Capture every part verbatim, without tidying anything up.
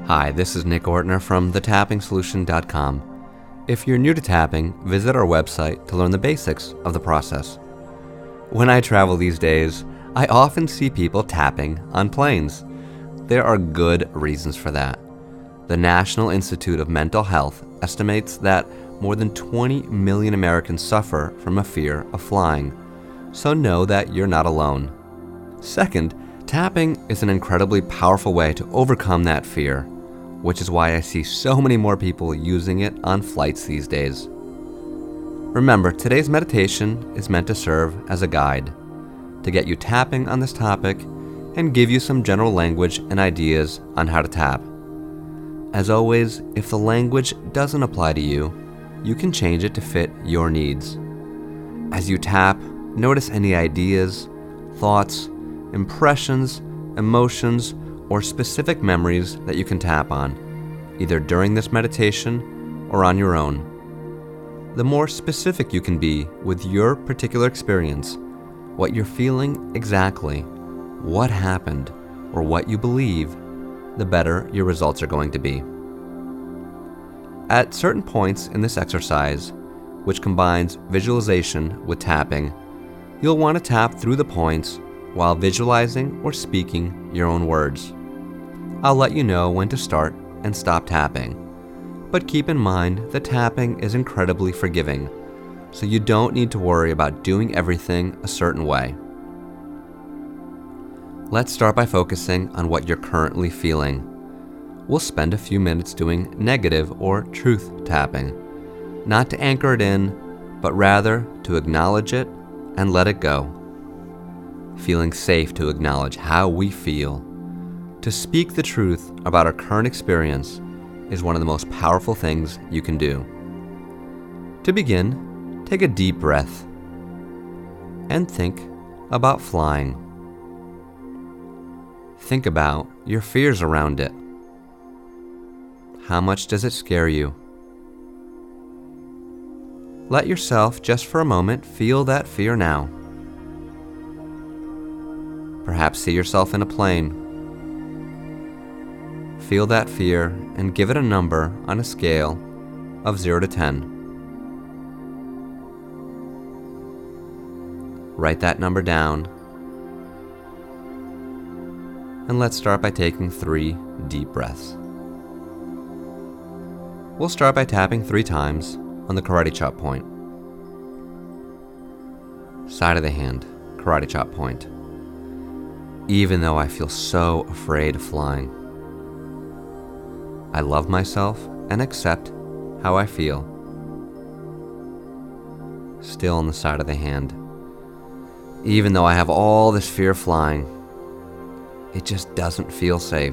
Hi, this is Nick Ortner from the tapping solution dot com. If you're new to tapping, visit our website to learn the basics of the process. When I travel these days, I often see people tapping on planes. There are good reasons for that. The National Institute of Mental Health estimates that more than twenty million Americans suffer from a fear of flying, so know that you're not alone. Second, tapping is an incredibly powerful way to overcome that fear, which is why I see so many more people using it on flights these days. Remember, today's meditation is meant to serve as a guide, to get you tapping on this topic and give you some general language and ideas on how to tap. As always, if the language doesn't apply to you, you can change it to fit your needs. As you tap, notice any ideas, thoughts, impressions, emotions, or specific memories that you can tap on, either during this meditation or on your own. The more specific you can be with your particular experience, what you're feeling exactly, what happened, or what you believe, the better your results are going to be. At certain points in this exercise, which combines visualization with tapping, you'll want to tap through the points while visualizing or speaking your own words. I'll let you know when to start and stop tapping, but keep in mind that tapping is incredibly forgiving, so you don't need to worry about doing everything a certain way. Let's start by focusing on what you're currently feeling. We'll spend a few minutes doing negative or truth tapping, not to anchor it in, but rather to acknowledge it and let it go. Feeling safe to acknowledge how we feel. To speak the truth about our current experience is one of the most powerful things you can do. To begin, take a deep breath and think about flying. Think about your fears around it. How much does it scare you? Let yourself, just for a moment, feel that fear now. Perhaps see yourself in a plane. Feel that fear and give it a number on a scale of zero to ten. Write that number down. And let's start by taking three deep breaths. We'll start by tapping three times on the karate chop point. Side of the hand, karate chop point. Even though I feel so afraid of flying, I love myself and accept how I feel. Still on the side of the hand. Even though I have all this fear of flying, it just doesn't feel safe.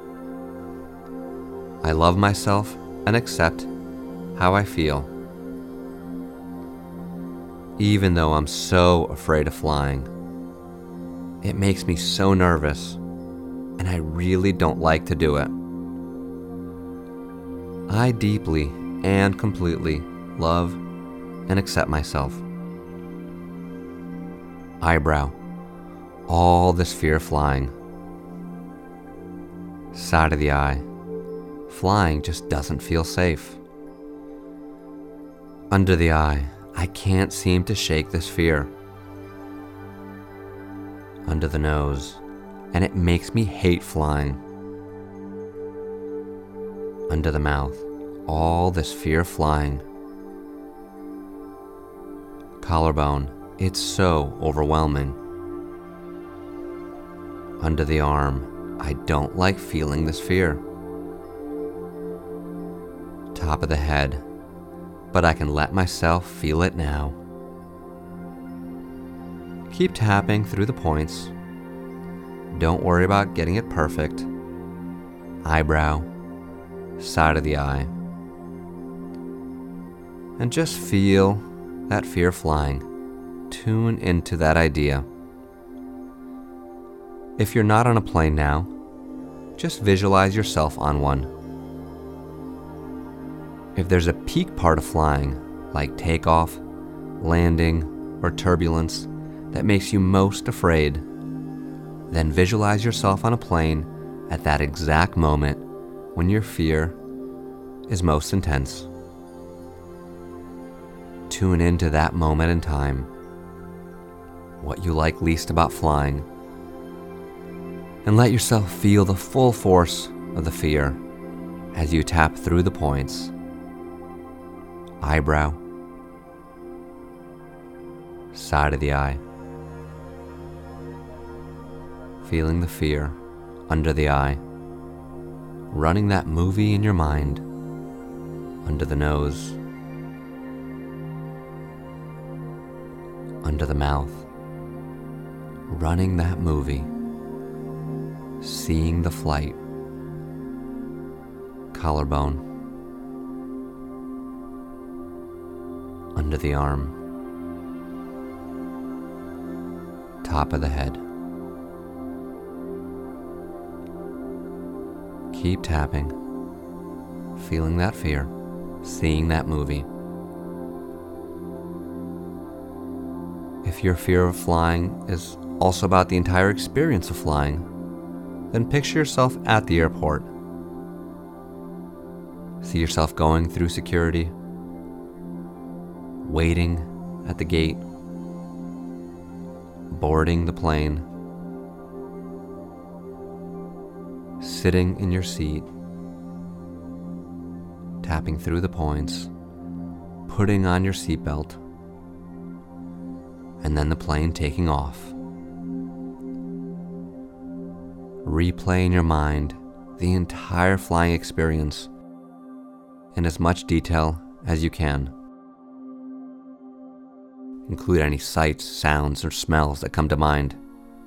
I love myself and accept how I feel. Even though I'm so afraid of flying, it makes me so nervous, and I really don't like to do it. I deeply and completely love and accept myself. Eyebrow, all this fear of flying. Side of the eye, flying just doesn't feel safe. Under the eye, I can't seem to shake this fear. Under the nose, and it makes me hate flying. Under the mouth, all this fear of flying. Collarbone, it's so overwhelming. Under the arm, I don't like feeling this fear. Top of the head, but I can let myself feel it now. Keep tapping through the points. Don't worry about getting it perfect. Eyebrow, side of the eye. And just feel that fear of flying. Tune into that idea. If you're not on a plane now, just visualize yourself on one. If there's a peak part of flying, like takeoff, landing, or turbulence, that makes you most afraid, then visualize yourself on a plane at that exact moment when your fear is most intense. Tune into that moment in time, what you like least about flying, and let yourself feel the full force of the fear as you tap through the points. Eyebrow, side of the eye, feeling the fear under the eye, running that movie in your mind under the nose, under the mouth, running that movie, seeing the flight, collarbone, under the arm, top of the head. Keep tapping, feeling that fear, seeing that movie. If your fear of flying is also about the entire experience of flying, then picture yourself at the airport. See yourself going through security, waiting at the gate, boarding the plane, sitting in your seat, tapping through the points, putting on your seatbelt, and then the plane taking off. Replay in your mind the entire flying experience in as much detail as you can. Include any sights, sounds, or smells that come to mind.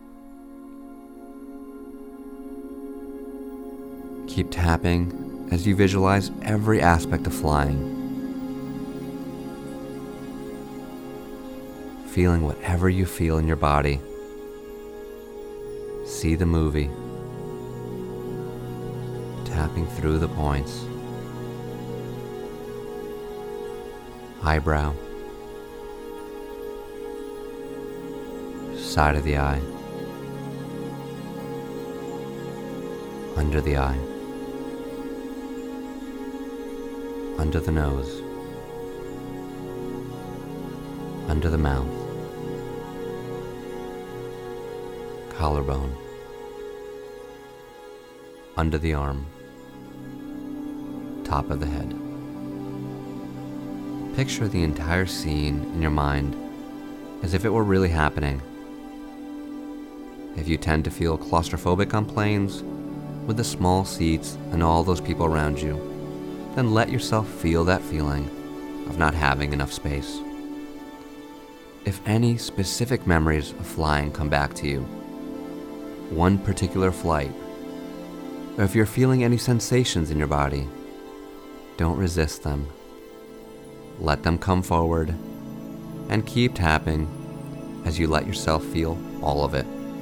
Keep tapping as you visualize every aspect of flying, feeling whatever you feel in your body. See the movie, tapping through the points. Eyebrow, side of the eye, under the eye, under the nose, under the mouth, collarbone, under the arm, top of the head. Picture the entire scene in your mind as if it were really happening. If you tend to feel claustrophobic on planes, with the small seats and all those people around you, then let yourself feel that feeling of not having enough space. If any specific memories of flying come back to you, one particular flight, or if you're feeling any sensations in your body, don't resist them. Let them come forward and keep tapping as you let yourself feel all of it.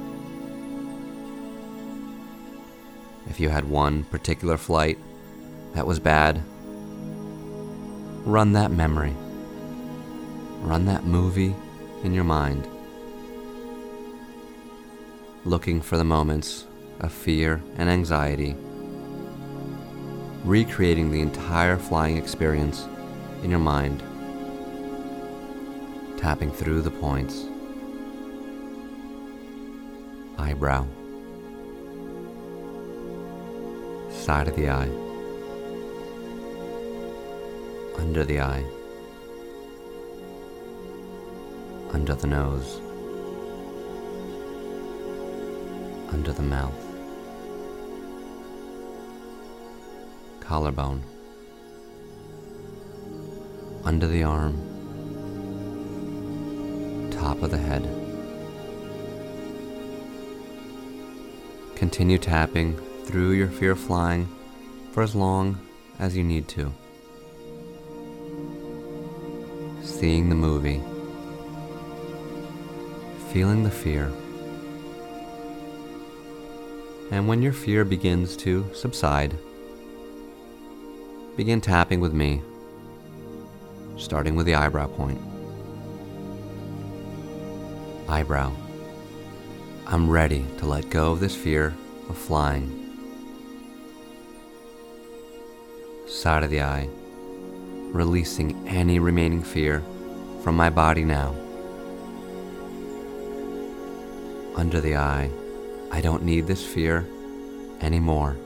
If you had one particular flight that was bad, run that memory. Run that movie in your mind, looking for the moments of fear and anxiety, recreating the entire flying experience in your mind, tapping through the points. Eyebrow, side of the eye, under the eye, under the nose, under the mouth, collarbone, under the arm, top of the head. Continue tapping through your fear of flying for as long as you need to. Seeing the movie, feeling the fear. And when your fear begins to subside, begin tapping with me, starting with the eyebrow point. Eyebrow. I'm ready to let go of this fear of flying. side of the eye, releasing any remaining fear from my body now. Under the eye, I don't need this fear anymore.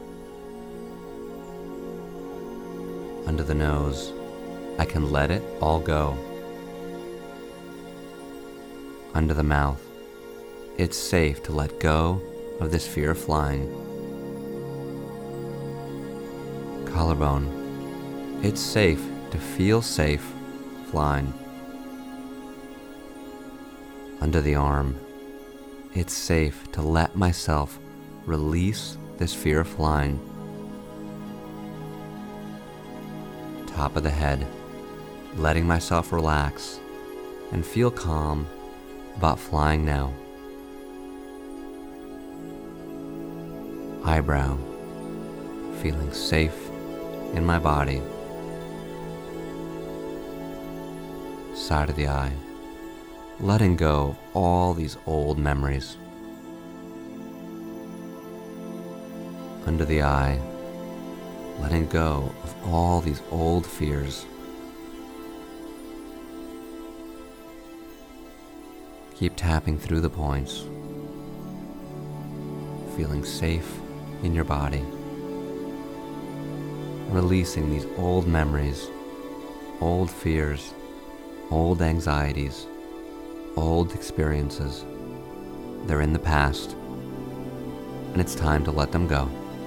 Under the nose, I can let it all go. Under the mouth, it's safe to let go of this fear of flying. Collarbone, it's safe to feel safe flying. Under the arm, it's safe to let myself release this fear of flying. Top of the head, letting myself relax and feel calm about flying now. Eyebrow, feeling safe in my body. Side of the eye, letting go of all these old memories. Under the eye, letting go of all these old fears. Keep tapping through the points, feeling safe in your body, releasing these old memories, old fears, old anxieties, old experiences. They're in the past, and it's time to let them go.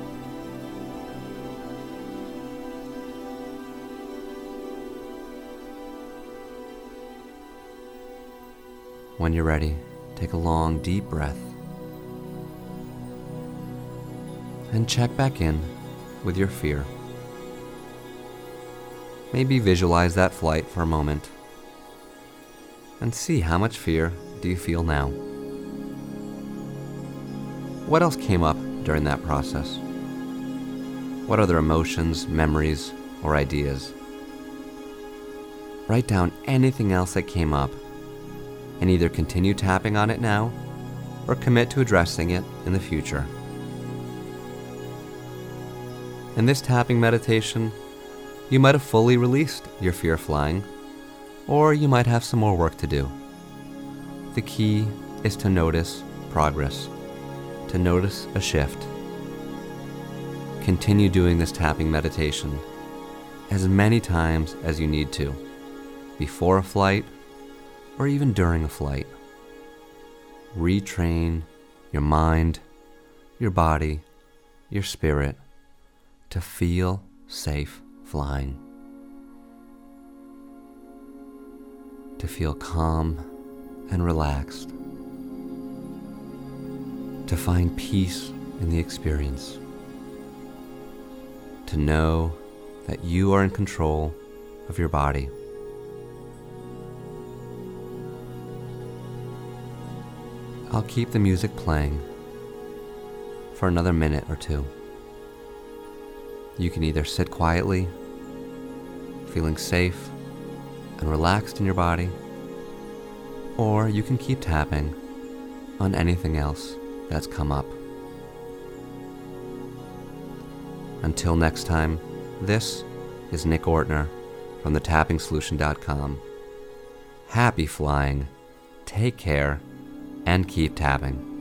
When you're ready, take a long, deep breath and check back in with your fear. Maybe visualize that flight for a moment and see how much fear do you feel now. What else came up during that process? What other emotions, memories, or ideas? Write down anything else that came up and either continue tapping on it now or commit to addressing it in the future. In this tapping meditation, you might have fully released your fear of flying, or you might have some more work to do. The key is to notice progress, to notice a shift. Continue doing this tapping meditation as many times as you need to, before a flight or even during a flight. Retrain your mind, your body, your spirit to feel safe flying, to feel calm and relaxed, to find peace in the experience, to know that you are in control of your body. I'll keep the music playing for another minute or two. You can either sit quietly, feeling safe and relaxed in your body, or you can keep tapping on anything else that's come up. Until next time, this is Nick Ortner from the tapping solution dot com. Happy flying, take care, and keep tapping.